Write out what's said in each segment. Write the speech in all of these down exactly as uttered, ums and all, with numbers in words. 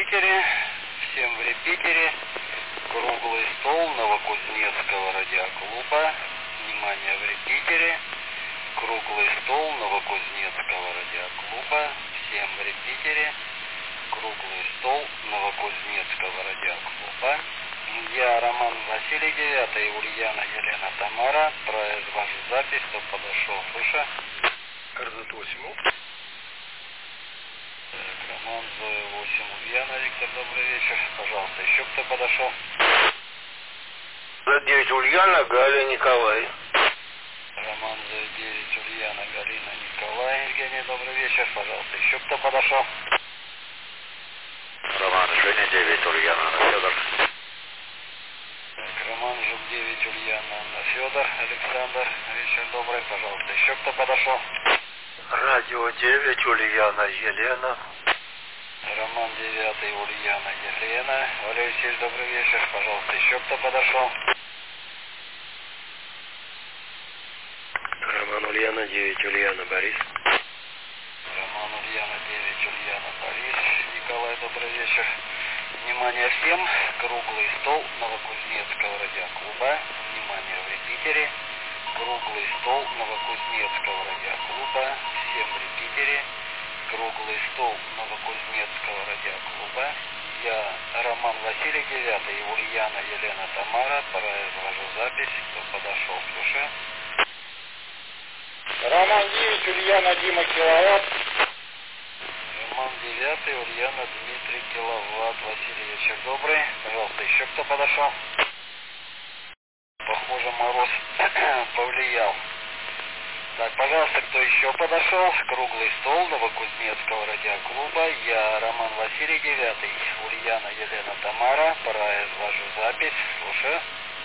репитере, всем в репитере, круглый стол Новокузнецкого радиоклуба, внимание в репитере, круглый стол Новокузнецкого радиоклуба, всем в репитере, круглый стол Новокузнецкого радиоклуба. Я Роман Василий, девятый, Ульяна Елена Тамара, произвожу запись, кто подошел, слыша. эр зет восемь. Роман Зоя восемь, Ульяна, Виктор, добрый вечер. Пожалуйста, еще кто подошел? эр зет девять, Ульяна, Галя, Николай. Роман Зоя девять, Ульяна, Галина, Николай, Евгений, добрый вечер. Пожалуйста, еще кто подошел? Роман Женя девять, Ульяна, Анна, Федор. Так, Роман Жук девять, Ульяна, Анна, Федор, Александр, вечер добрый. Пожалуйста, еще кто подошел? Радио девять, Ульяна, Елена. Роман девятый, Ульяна, Елена. Валерий Алексеевич, добрый вечер. Пожалуйста, еще кто подошел? Роман Ульяна девять, Ульяна, Борис. Роман Ульяна девять, Ульяна, Борис. Николай, добрый вечер. Внимание всем. Круглый стол Новокузнецкого радиоклуба. Внимание в репитере. Круглый стол Новокузнецкого радиоклуба. Всем в репитере. Круглый стол Новокузнецкого радиоклуба. Я Роман Василий, девятый, Ульяна Елена Тамара, произвожу запись. Кто подошел, слушаю. Роман девять, Ульяна, Дима, Киловатт. Роман девятый, Ульяна, Дмитрий, Киловатт. Василий, вечер добрый. Пожалуйста, еще кто подошел? Похоже, мороз повлиял. Так, пожалуйста, кто еще подошел? Круглый стол Новокузнецкого радиоклуба. Я Роман Василий, девятый, Ульяна Елена Тамара, произвожу запись. Слушаю.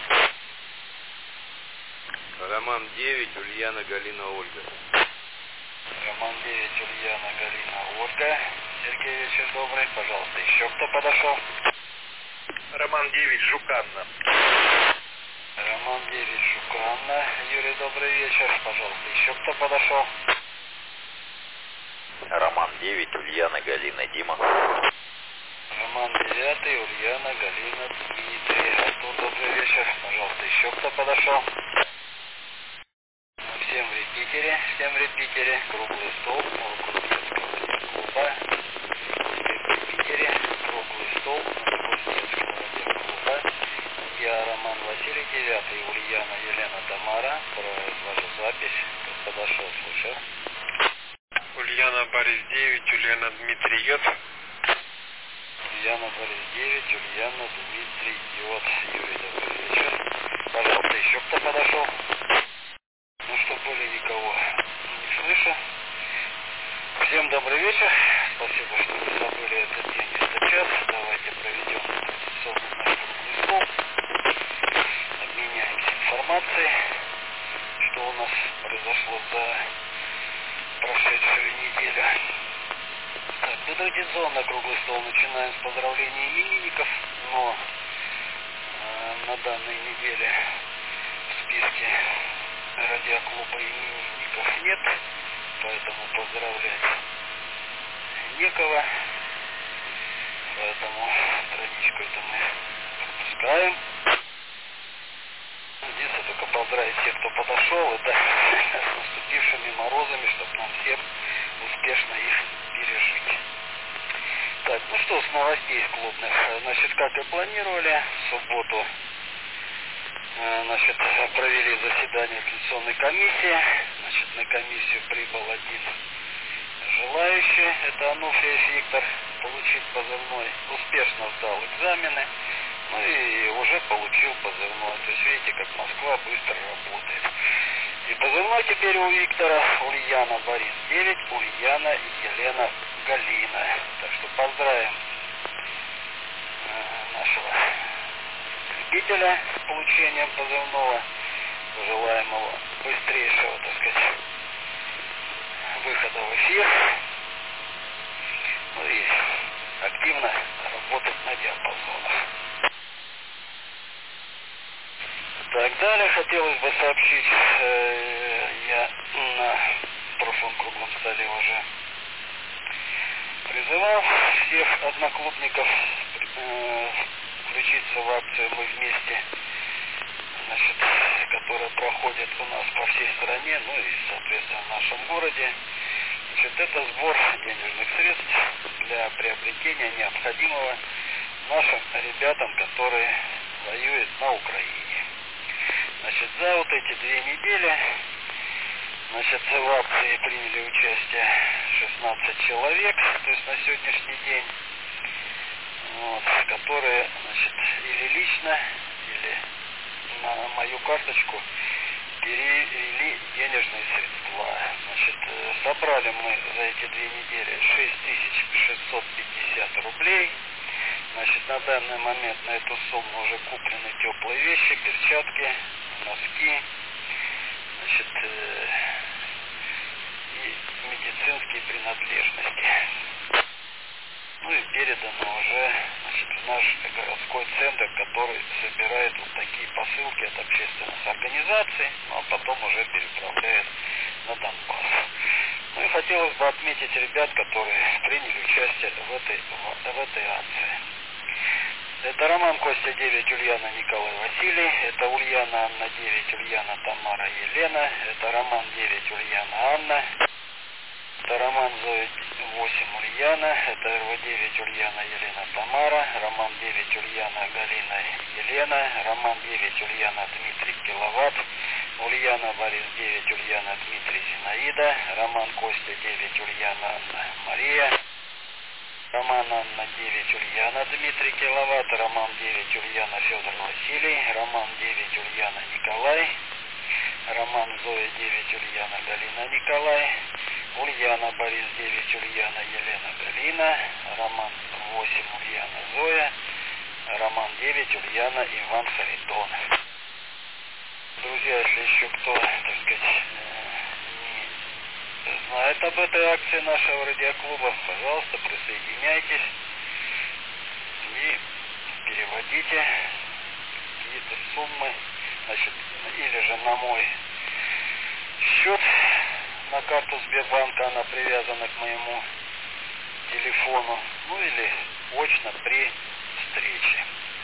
Роман девять, Ульяна, Галина, Ольга. Роман девять, Ульяна, Галина, Ольга. Сергей, вечер добрый. Пожалуйста, еще кто подошел? Роман девять, Жуканна. Роман девять, Жуканна. Юрий, добрый вечер. Пожалуйста, еще кто подошел? Роман девять, Ульяна, Галина, Дима. Роман девятый, Ульяна, Галина, Дмитрий. Артур, добрый вечер. Пожалуйста, еще кто подошел? Всем в репитере, всем в репитере. Круглый стол Новокузнецкого радиоклуба. Всем в репитере. Круглый стол Новокузнецкого радиоклуба. Я Роман Василий, девятый, Ульяна Елена Тамара, произвожу запись. Кто подошел, слушаю. Ульяна Борис девять, Ульяна Дмитрий Йод. Ульяна Борис девять, Ульяна Дмитрий Йод. Юрий, добрый вечер. Пожалуйста, еще кто подошел? Ну что, более никого не слышу. Всем добрый вечер. Спасибо, что вы забыли этот день, этот час. Давайте проведем традиционный наш круглый стол. Обменяемся информацией, что у нас произошло за прошедшую неделю. Так, ну традиционно круглый стол начинаем с поздравления именинников, но э, на данной неделе в списке радиоклуба именинников нет, поэтому поздравлять некого, поэтому страничку эту мы пропускаем. Единственное, только поздравить всех, кто подошел, это с наступившими морозами, чтобы нам всем успешно их пережить. Так, ну что, с новостей клубных. Значит, как и планировали, в субботу значит, провели заседание Конституционной комиссии. Значит, на комиссию прибыл один желающий, это Ануфриев Виктор, получить позывной. Успешно сдал экзамены, ну и уже получил позывной. То есть видите, как Москва быстро работает. И позывной теперь у Виктора Ульяна Борис девять, Ульяна и Елена Галина. Так что поздравим нашего любителя с получением позывного. Пожелаем его быстрейшего, так сказать, выхода в эфир. Ну и активно работать на диапазонах. Так, далее хотелось бы сообщить, э, я на прошлом круглом столе уже призывал всех одноклубников э, включиться в акцию «Мы вместе», значит, которая проходит у нас по всей стране, ну и, соответственно, в нашем городе. Значит, это сбор денежных средств для приобретения необходимого нашим ребятам, которые воюют на Украине. Значит, за вот эти две недели, значит, в акции приняли участие шестнадцать человек, то есть на сегодняшний день, вот, которые, значит, или лично, или на мою карточку перевели денежные средства. Значит, собрали мы за эти две недели шесть тысяч шестьсот пятьдесят рублей. Значит, на данный момент на эту сумму уже куплены теплые вещи, перчатки, носки, значит, э, и медицинские принадлежности. Ну и передано уже, значит, в наш городской центр, который собирает вот такие посылки от общественных организаций, ну а потом уже переправляет на Донбасс. Ну и хотелось бы отметить ребят, которые приняли участие в этой, в этой акции. Это Роман Костя девять, Ульяна Николай Василий, это Ульяна Анна девять, Ульяна Тамара Елена, это Роман девять, Ульяна Анна, это Роман Зоя восемь, Ульяна, это эр вэ девять, Ульяна Елена Тамара, Роман девять, Ульяна Галина Елена, Роман девять, Ульяна Дмитрий Киловатт, Ульяна Борис девять, Ульяна Дмитрий Зинаида, Роман Костя девять, Ульяна Анна Мария, Роман Анна девять, Ульяна Дмитрий Киловатт, Роман девять, Ульяна Федор Василий, Роман девять, Ульяна Николай, Роман Зоя девять, Ульяна Галина Николай, Ульяна Борис девять, Ульяна Елена Галина, Роман восемь, Ульяна Зоя, Роман девять, Ульяна Иван Харитон. Друзья, если еще кто, так сказать, не знает об этой акции нашего радиоклуба, пожалуйста, присоединяйтесь и переводите какие-то суммы, значит, или же на мой счет, на карту Сбербанка, она привязана к моему телефону, ну или очно при встрече.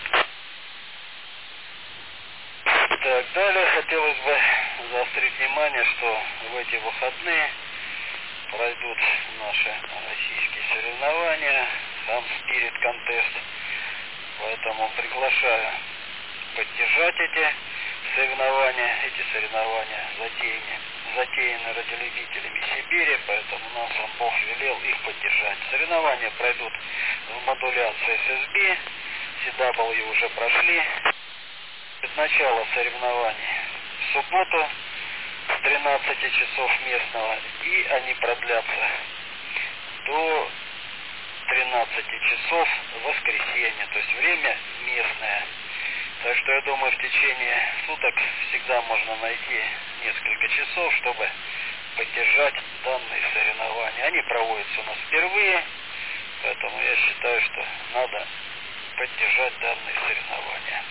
Так, далее хотелось бы заострить внимание, что в эти выходные пройдут наши российские соревнования, сам Spirit Contest, поэтому приглашаю поддержать эти соревнования. Эти соревнования затеяны, затеяны радиолюбителями Сибири, поэтому нам сам Бог велел их поддержать. Соревнования пройдут в модуляции эс эс би, си дабл ю уже прошли. Начало соревнований в субботу с тринадцати часов местного, и они продлятся до тринадцати часов в воскресенье, то есть время местное. Так что я думаю, в течение суток всегда можно найти несколько часов, чтобы поддержать данные соревнования. Они проводятся у нас впервые, поэтому я считаю, что надо поддержать данные соревнования.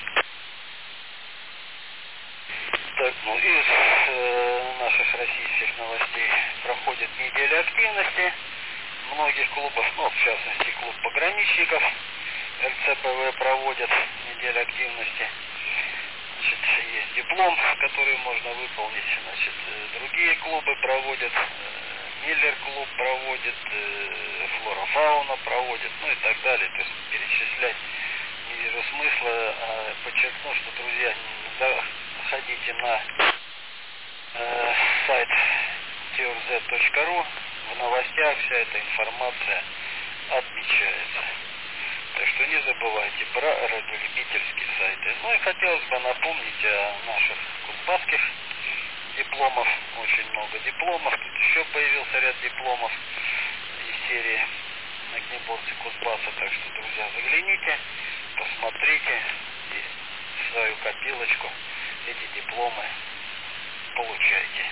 Так, ну, из э, наших российских новостей проходит неделя активности многих клубов, ну, в частности, клуб пограничников эл цэ пэ вэ проводят неделю активности. Значит, есть диплом, который можно выполнить. Значит, другие клубы проводят, Миллер клуб проводит, Флора Фауна проводит, ну и так далее. То есть перечислять не вижу смысла. А подчеркну, что, друзья, заходите на э, сайт ти эр зет точка ру, в новостях вся эта информация отмечается. Так что не забывайте про радиолюбительские сайты. Ну и хотелось бы напомнить о наших кузбасских дипломов. Очень много дипломов. Тут еще появился ряд дипломов из серии «Огнеборцы Кузбасса». Так что, друзья, загляните, посмотрите и в свою копилочку эти дипломы получайте.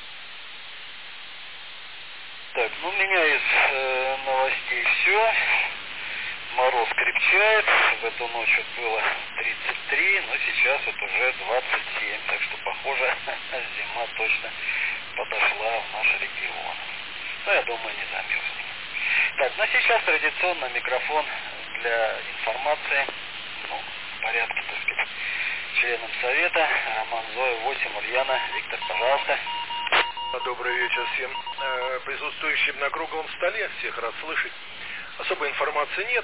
Так, ну у меня из э, новостей все. Мороз крепчает, в эту ночь вот было тридцать три, но сейчас вот уже двадцать семь, так что, похоже, зима точно подошла в наш регион. Но я думаю, не замерзнем. Так, ну сейчас традиционно микрофон для информации, ну, в порядке, так сказать, членам совета. Роман Зоя, восемь, Ульяна. Виктор, пожалуйста. Добрый вечер всем э, присутствующим на круглом столе. Всех рад слышать. Особой информации нет.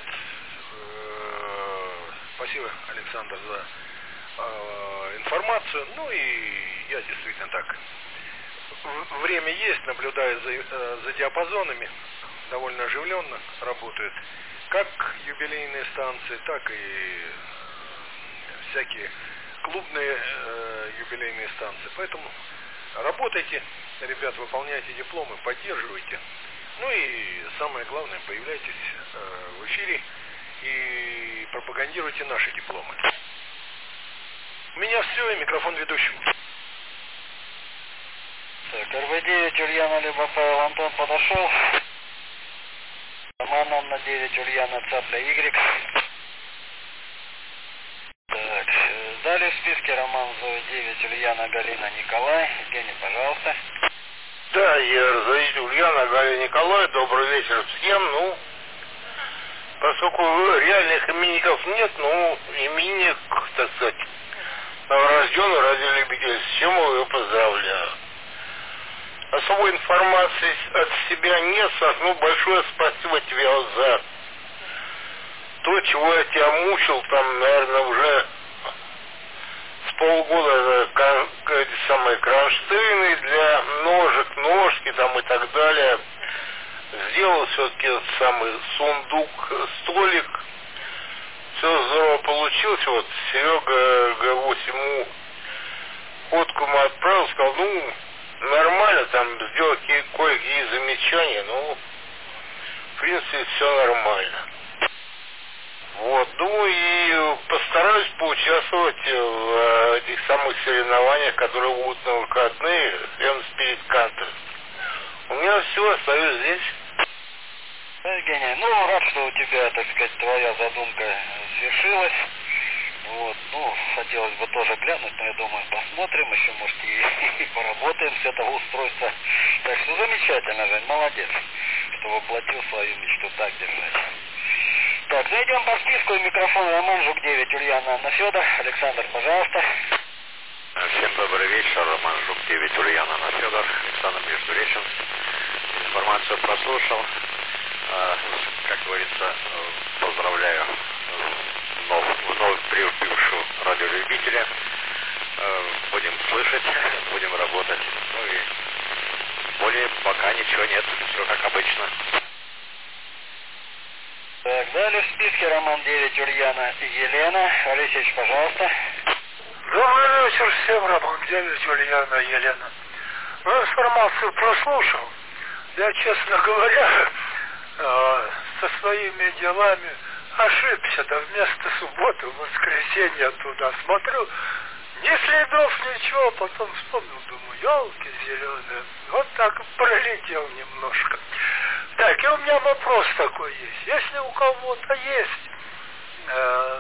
Э, спасибо, Александр, за э, информацию. Ну и я действительно так. В, время есть, наблюдаю за, э, за диапазонами. Довольно оживленно работают как юбилейные станции, так и всякие клубные э, юбилейные станции. Поэтому работайте, ребят, выполняйте дипломы, поддерживайте. Ну и самое главное, появляйтесь э, в эфире и пропагандируйте наши дипломы. У меня все, и микрофон ведущему. Так, эр вэ девять, Ульяна, либо Павел Антон подошел. Роман Анна девять, Ульяна, Цапля Y. Так, далее в списке Роман Зоя девять, Ульяна, Галина, Николай. Евгений, пожалуйста. Да, я разовитель Ульяна, Галина, Николай. Добрый вечер всем. Ну, поскольку реальных именинников нет, ну, именинник, так сказать, новорожденный радиолюбитель, с чем его поздравляю. Особой информации от себя нет, ну, большое спасибо тебе за то, чего я тебя мучил, там, наверное, уже с полгода, эти самые кронштейны для ножек, ножки там и так далее. Сделал все-таки этот самый сундук, столик. Все здорово получилось. Вот Серега Гэ восемь фотку ему отправил, сказал, ну, нормально, там сделал кое-какие замечания, ну, в принципе, все нормально. Вот, ну и постараюсь поучаствовать в этих самых соревнованиях, которые будут на выходные, прямо перед Кантер. У меня все, остаюсь здесь. Евгений, ну, рад, что у тебя, так сказать, твоя задумка свершилась. Вот, ну, хотелось бы тоже глянуть, но я думаю, посмотрим, еще, может, и, и поработаем с этого устройства. Так что замечательно, Жень, молодец, что воплотил свою мечту так держать. Так, зайдем по списку, микрофон Роман Жук девять, Ульяна, Анна Федор. Александр, пожалуйста. Всем добрый вечер, Роман Жук девять, Ульяна, Анна Федор, Александр Междуреченск. Информацию прослушал. Как говорится, поздравляю вновь, вновь прибывшего радиолюбителя. Будем слышать, будем работать. Ну и более пока ничего нет, все как обычно. Так, далее в списке Роман девять, Ульяна, Елена. Алексеевич, пожалуйста. Добрый вечер всем, Роман девять, Ульяна, Елена. Ну, информацию прослушал. Я, честно говоря, со своими делами ошибся, да вместо субботы, воскресенье туда смотрю, ни следов, ничего, потом вспомнил, думаю, елки зеленые, вот так пролетел немножко. Так, и у меня вопрос такой есть, если у кого-то есть э,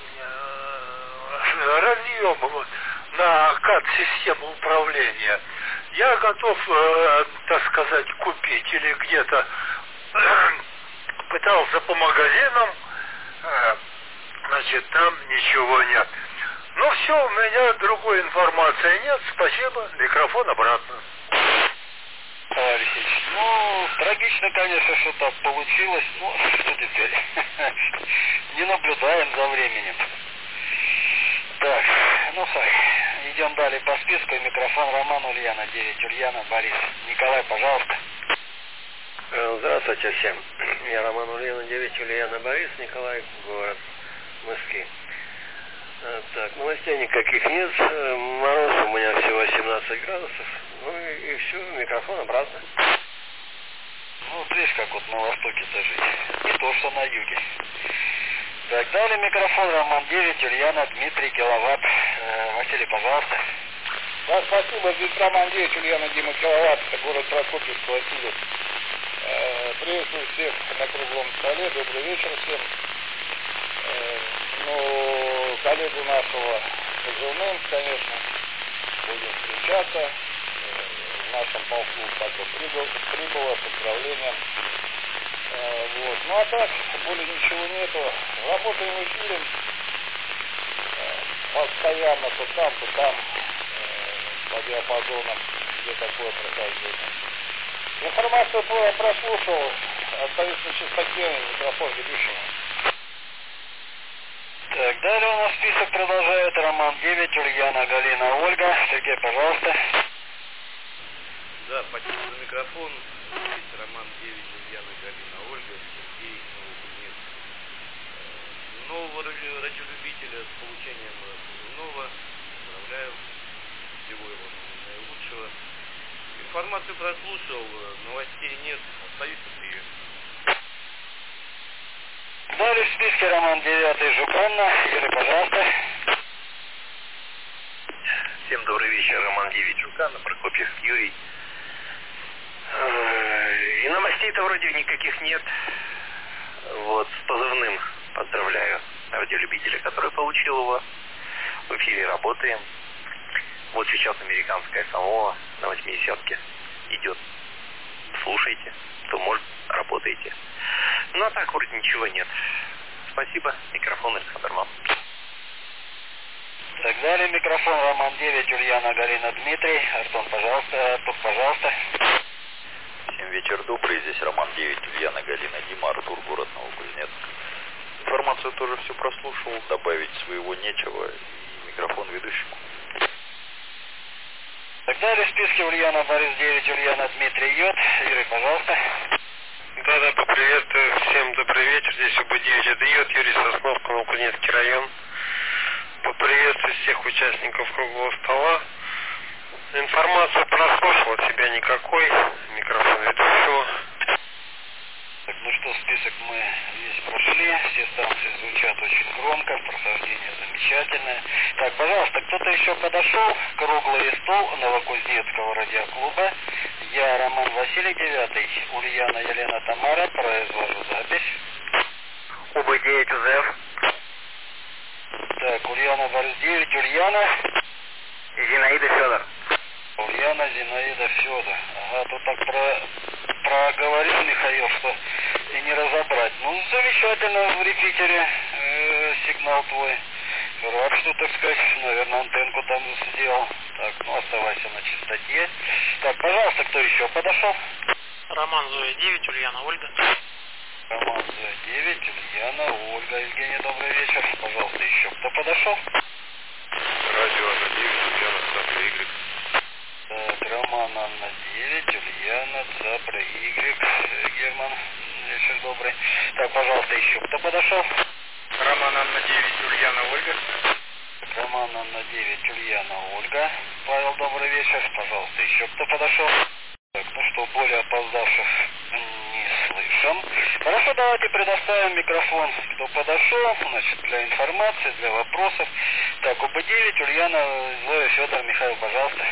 э, разъем вот, на кат-систему управления, я готов, э, так сказать, купить или где-то пытался по магазинам, значит, там ничего нет. Ну все, у меня другой информации нет. Спасибо, микрофон обратно. Алексеевич, ну, трагично, конечно, что так получилось. Ну, что теперь? Не наблюдаем за временем. Так, ну, идем далее по списку. Микрофон Роман, Ульяна девять, Ульяна, Борис. Николай, пожалуйста. Здравствуйте всем. Я Роман Ульяна девять, Ульяна, Борис, Николай, город Москвы. Так, новостей никаких нет. Мороз у меня всего семнадцать градусов. Ну и, и все, микрофон обратно. Ну, вот видишь, как вот на востоке-то жить. Не то, что на юге. Так, далее микрофон Роман девять, Ульяна, Дмитрий, Киловатт. Э, Василий, пожалуйста. Да, спасибо. Здесь Роман девять, Ульяна, Дима, Киловатт. Это город Прокопьевск, Василий. Приветствую всех на круглом столе. Добрый вечер всем. Ну, коллегу нашего позывным, конечно, будем встречаться. В нашем полку как бы прибыл, прибыло с отправлением А, вот. Ну а так, более ничего нету. Работаем в эфире. Постоянно то там, то там, э, по диапазонам, где такое прохождение. Информацию прослушал, остаюсь на чистоте, микрофон ведущему. Так, далее у нас список продолжает Роман девять, Ульяна, Галина, Ольга. Сергей, пожалуйста. Да, спасибо за микрофон. Здесь Роман девять, Ульяна, Галина, Ольга, Сергей, Новокузнецк. Нового радиолюбителя с получением позывного. Поздравляю. Всего его наилучшего. Информацию прослушал, новостей нет. Остаюсь на приеме. Далее в списке Роман девять, Жуканна. Юрий, пожалуйста. Всем добрый вечер, Роман девять, Жуканна, Прокопьевск, Юрий. И новостей-то вроде никаких нет. Вот, с позывным поздравляю радиолюбителя, который получил его. В эфире работаем. Вот сейчас американская Самова на восьмидесятке идет. Слушайте, то может работаете. Ну а так вроде ничего нет. Спасибо. Микрофон Александр Мам. Так, далее микрофон Роман девять, Ульяна, Галина, Дмитрий. Артон, пожалуйста. Артур, пожалуйста. Всем вечер добрый. Здесь Роман девять, Ульяна, Галина, Дима, Артур, город Новокузнецк. Информацию тоже все прослушал. Добавить своего нечего. И микрофон ведущему. Так, далее в списке Ульяна, Борис девять, Ульяна, Дмитрий, Йод. Юрий, пожалуйста. Да-да, поприветствую. Всем добрый вечер. Здесь УБ девять, это Йод, Юрий Сосновка, Новокузнецкий район. Поприветствую всех участников круглого стола. Информацию прослушал, от себя никакой. Микрофон ведущего. Так, ну что, список мы весь прошли. Все станции звучат очень громко. Прохождение замечательное. Так, пожалуйста, кто-то еще подошел? Круглый стол Новокузнецкого радиоклуба. Я Роман Василий девятый. Ульяна, Елена, Тамара. Произвожу запись. УБ девять, УЗФ. Так, Ульяна, Борис девять, Ульяна. Зинаида, Федор. Ульяна, Зинаида, Федор. Ага, тут так про... проговорил Михаил, что и не разобрать. Ну, замечательно в репитере э, сигнал твой. Рад, что, так сказать, наверное, антенку там сделал. Так, ну, оставайся на чистоте. Так, пожалуйста, кто еще подошел? Роман Зоя девять, Ульяна, Ольга. Роман Зоя девять, Ульяна, Ольга. Евгений, добрый вечер. Пожалуйста, еще кто подошел? Радио Анна девять, Ульяна, Цапля, Y. Так, Роман Анна девять, Ульяна, Цапля, Y. Герман, вечер добрый. Так, пожалуйста, еще кто подошел? Роман Анна девять, Ульяна, Ольга. Так, Роман Анна девять, Ульяна, Ольга. Павел, добрый вечер. Пожалуйста, еще кто подошел? Так, ну что, более опоздавших не слышим. Хорошо, давайте предоставим микрофон, кто подошел, значит, для информации, для вопросов. Так, УБ девять, Ульяна, Зоя, Федор, Михаил, пожалуйста.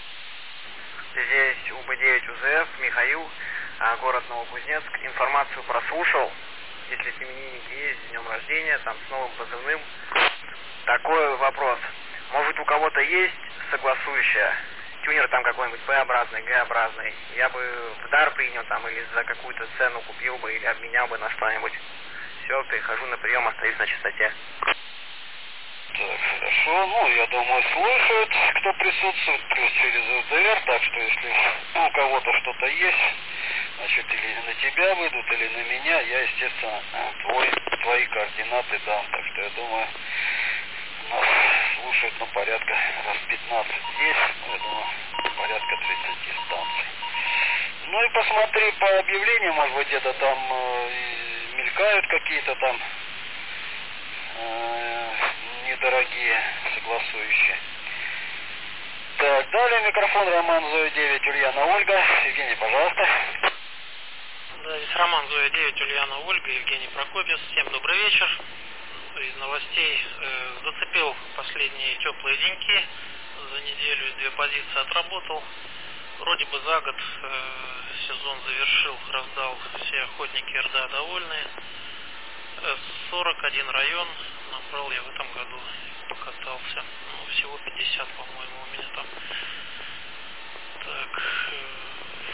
Здесь УБ девять, УЗФ, Михаил, город Новокузнецк. Информацию прослушал. Если именинники есть, с днем рождения, там с новым позывным. Такой вопрос. Может, у кого-то есть согласующая? Тюнер там какой-нибудь П-образный, Г-образный. Я бы в дар принял там или за какую-то цену купил бы или обменял бы на что-нибудь. Все, перехожу на прием, остаюсь на чистоте. Так, хорошо. Ну, я думаю, слушают, кто присутствует, плюс через СДР, так что если у кого-то что-то есть, значит, или на тебя выйдут, или на меня, я, естественно, твой, твои координаты дам. Так что я думаю, нас слушают, ну, порядка раз пятнадцать здесь, ну, я думаю, порядка тридцати станций. Ну и посмотри по объявлению, может быть, где-то там э, мелькают какие-то там э, недорогие согласующие. Так, далее микрофон Роман Зоя девять, Ульяна, Ольга. Евгений, пожалуйста. Да, здесь Роман Зоя девять, Ульяна, Ольга, Евгений Прокопьевск. Всем добрый вечер. Из новостей э, зацепил последние теплые деньки. За неделю две позиции отработал. Вроде бы за год э, сезон завершил, раздал, все охотники РДА довольные. Э, сорок один район набрал я в этом году, покатался. Ну, всего пятьдесят, по-моему, у меня там. Так, э,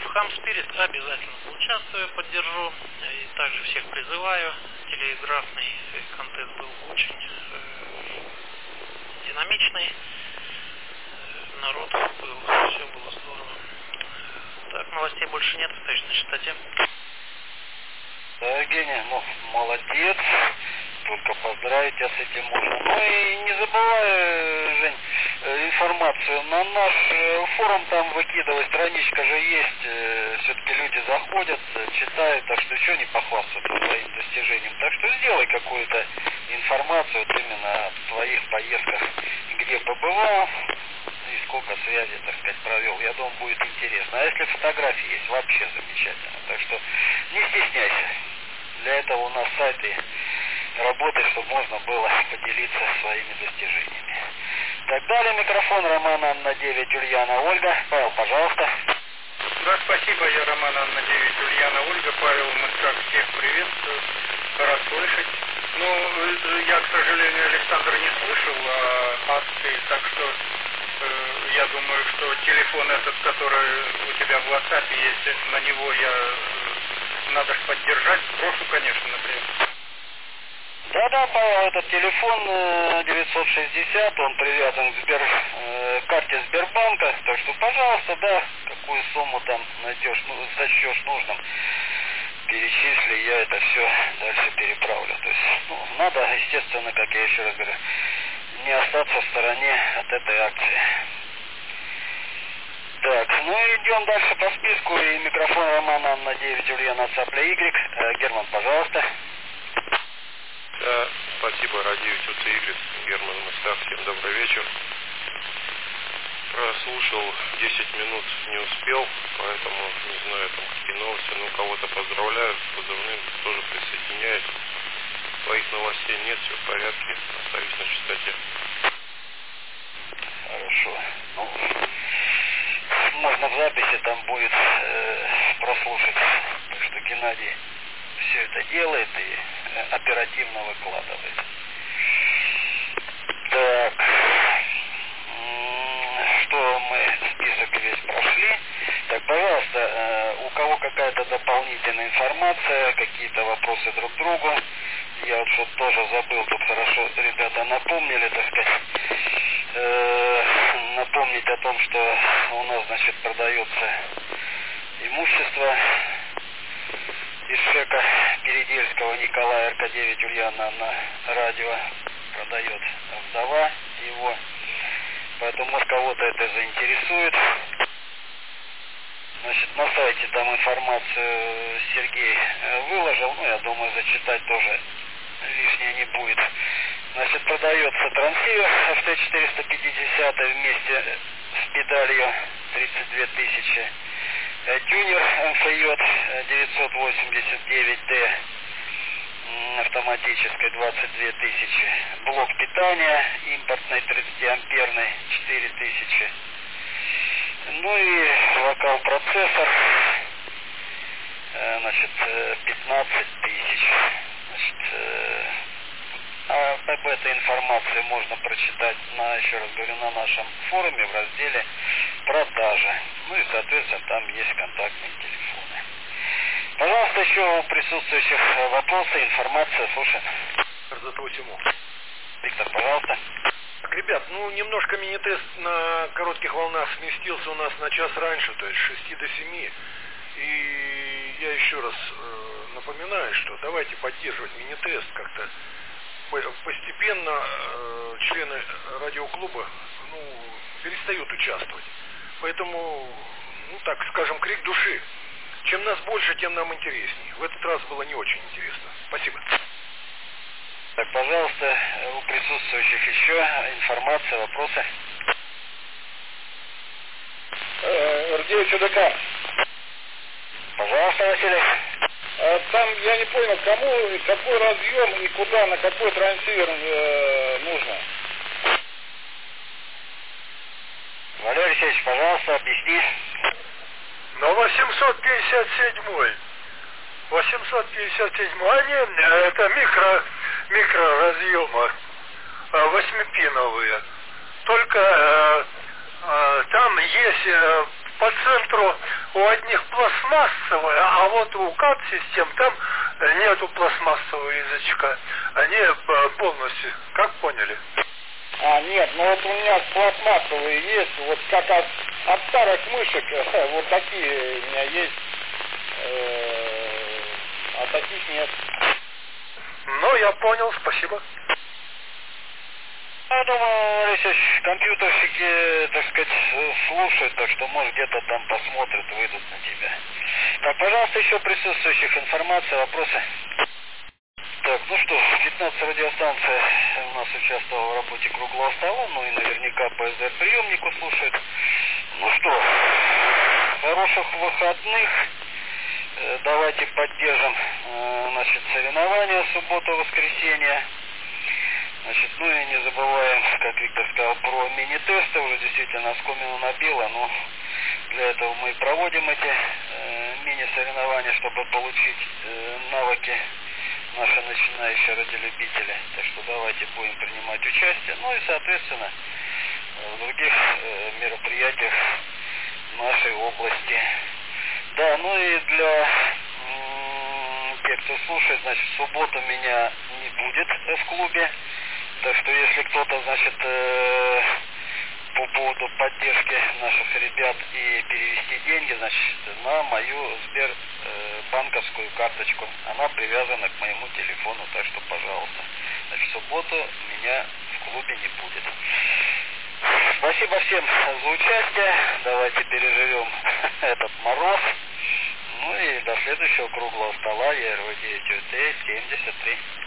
Хам Спирит обязательно поучаствую, поддержу. И также всех призываю. Телеграфный контент был очень э, динамичный. Народ был, все было здорово. Так, новостей больше нет, остаюсь на частоте. Да, Евгений, ну, молодец. Только поздравить тебя с этим можно. Ну и не забывай, Жень, информацию. На наш форум там выкидывай, страничка же есть. Все-таки люди заходят, читают, так что еще не похвастаться своим достижением. Так что сделай какую-то информацию вот именно о своих поездках, где побывал и сколько связей, так сказать, провел. Я думаю, будет интересно. А если фотографии есть, вообще замечательно. Так что не стесняйся. Для этого у нас сайты работает, чтобы можно было поделиться своими достижениями. Так, далее микрофон Роман Анна девять Ульяна Ольга. Павел, пожалуйста. Да, спасибо, я Роман Анна девять Ульяна Ольга. Павел, мы как всех приветствую. Рад слышать. Ну, я, к сожалению, Александр, не слышал о акции, так что э, я думаю, что телефон этот, который у тебя в WhatsApp есть, на него я э, надо же поддержать. Прошу, конечно, например. Да-да, Павел, этот телефон девятьсот шестьдесят, он привязан к Сбер, э, карте Сбербанка, так что, пожалуйста, да, какую сумму там найдешь, ну, сочтешь нужным, перечисли, я это все дальше переправлю. То есть, ну, надо, естественно, как я еще раз говорю, не остаться в стороне от этой акции. Так, ну и идем дальше по списку, и микрофон Романа Анна девять Ульяна Цапля Y. Э, Герман, пожалуйста. Да, спасибо, Радиевич, УЦY, Герман Москва, всем добрый вечер. Прослушал десять минут, не успел, поэтому не знаю, там какие новости, но кого-то поздравляю с позывным, тоже присоединяюсь. Своих новостей нет, все в порядке, остаюсь на частоте. Хорошо. Ну, можно в записи там будет э, прослушать, так что Геннадий все это делает и э, оперативно выкладывает. Так, что мы список весь прошли. Так, пожалуйста, э, у кого какая-то дополнительная информация, какие-то вопросы друг к другу. Я вот что-то тоже забыл, тут хорошо ребята напомнили, так сказать, э, напомнить о том, что у нас, значит, продается имущество из ШЭКа Передельского Николая эр ка девять Ульяна на радио продает вдова его. Поэтому, может, кого-то это заинтересует. Значит, на сайте там информацию Сергей выложил, ну, я думаю, зачитать тоже лишнее не будет. Значит, продается трансивер эф тэ четыреста пятьдесят вместе с педалью тридцать две тысячи. Тюнер эм эф ай девятьсот восемьдесят девять дэ автоматической двадцать две тысячи. Блок питания импортный тридцатиамперный четыре тысячи. Ну и локал процессор, значит, пятнадцать тысяч. Значит, а об этой информации можно прочитать, на, еще раз говорю, на нашем форуме в разделе «Продажи». Ну и, соответственно, там есть контактные телефоны. Пожалуйста, еще у присутствующих вопросы, информация, слушаем. Виктор, пожалуйста. Так, ребят, ну немножко мини-тест на коротких волнах сместился у нас на час раньше, то есть с шести до семи. И я еще раз э, напоминаю, что давайте поддерживать мини-тест как-то. Постепенно э, члены радиоклуба, ну, перестают участвовать. Поэтому, ну так скажем, крик души. Чем нас больше, тем нам интереснее. В этот раз было не очень интересно. Спасибо. Так, пожалуйста, у присутствующих еще информация, вопросы. эр девять ю дэ ка. Пожалуйста, Василий. Там я не понял, кому, какой разъем и куда, на какой трансивер э, нужно. Валерий Алексеевич, пожалуйста, объясни. На восемьсот пятьдесят семь. восемьсот пятьдесят семь. Они, это микро, микроразъемы, восьмипиновые. Только э, э, там есть э, по центру у одних пластмассовая, а вот у кат-систем там нету пластмассового язычка. Они полностью, как поняли? А, нет, ну вот у меня пластмассовые есть, вот как от, от старых мышек, вот такие у меня есть, э, а таких нет. Ну, я понял, спасибо. Я думаю, Алексеевич, компьютерщики, так сказать, слушают, так что, может, где-то там посмотрят, выйдут на тебя. Так, пожалуйста, еще присутствующих информация, вопросы? Так, ну что, пятнадцатая радиостанция у нас участвовала в работе круглого стола, ну и наверняка по эс дэ эр-приемнику слушают. Ну что, хороших выходных. Давайте поддержим, значит, соревнования суббота-воскресенье. Значит, ну и не забываем, как Виктор сказал, про мини-тесты. Уже действительно оскомину набило, но для этого мы проводим эти э, мини-соревнования, чтобы получить э, навыки наши начинающие радиолюбители. Так что давайте будем принимать участие. Ну и, соответственно, в других э, мероприятиях нашей области. Да, ну и для м- тех, кто слушает, значит, в субботу меня не будет в клубе. Так что если кто-то, значит, э, по поводу поддержки наших ребят и перевести деньги, значит, на мою Сбербанковскую карточку. Она привязана к моему телефону, так что, пожалуйста. Значит, в субботу меня в клубе не будет. Спасибо всем за участие. Давайте переживем этот мороз. Ну и до следующего круглого стола. Я эр вэ девять ю тэ семьдесят три.